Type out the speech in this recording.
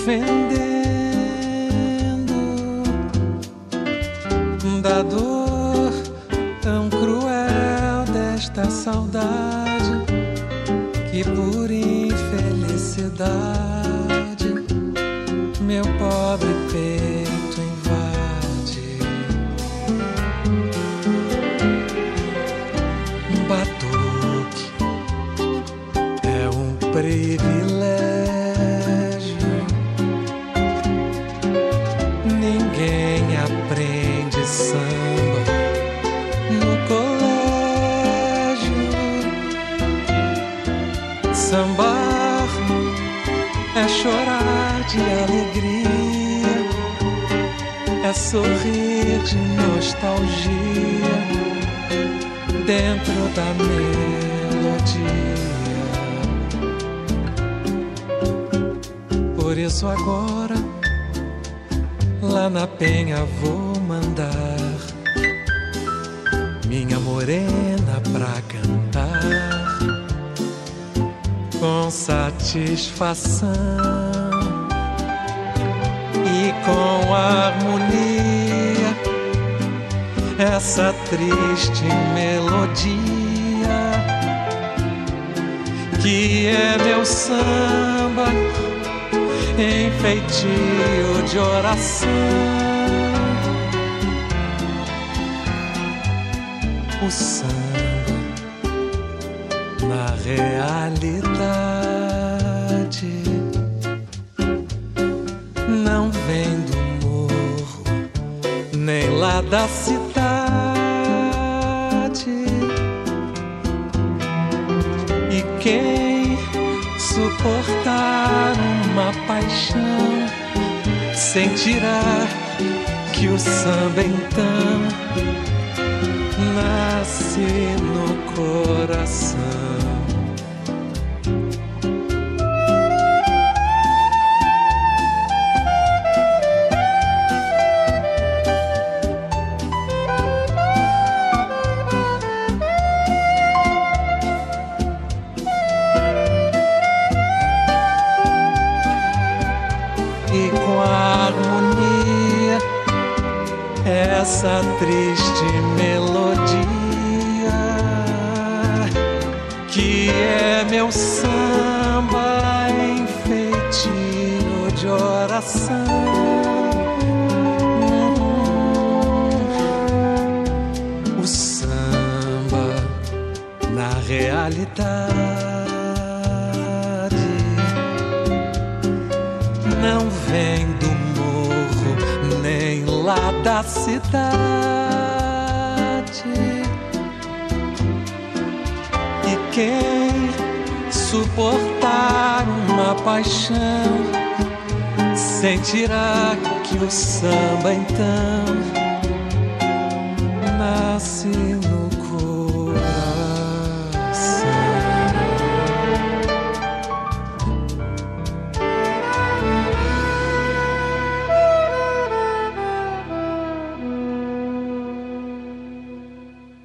defendendo da dor tão cruel desta saudade que por infelicidade meu pobre peito invade. Um batuque é um privilégio. Ninguém aprende samba no colégio. Sambar é chorar de alegria, é sorrir de nostalgia dentro da melodia. Por isso agora lá na Penha vou mandar minha morena pra cantar com satisfação e com harmonia essa triste melodia que é meu samba em feitio de oração. O samba na realidade não vem do morro nem lá da cidade. E quem suportar uma paixão sentirá que o samba então nasce no coração. Essa triste melodia que é meu samba em feitio de oração. O samba na realidade não vem do morro nem lá da cidade. E quem suportar uma paixão sentirá que o samba então nasce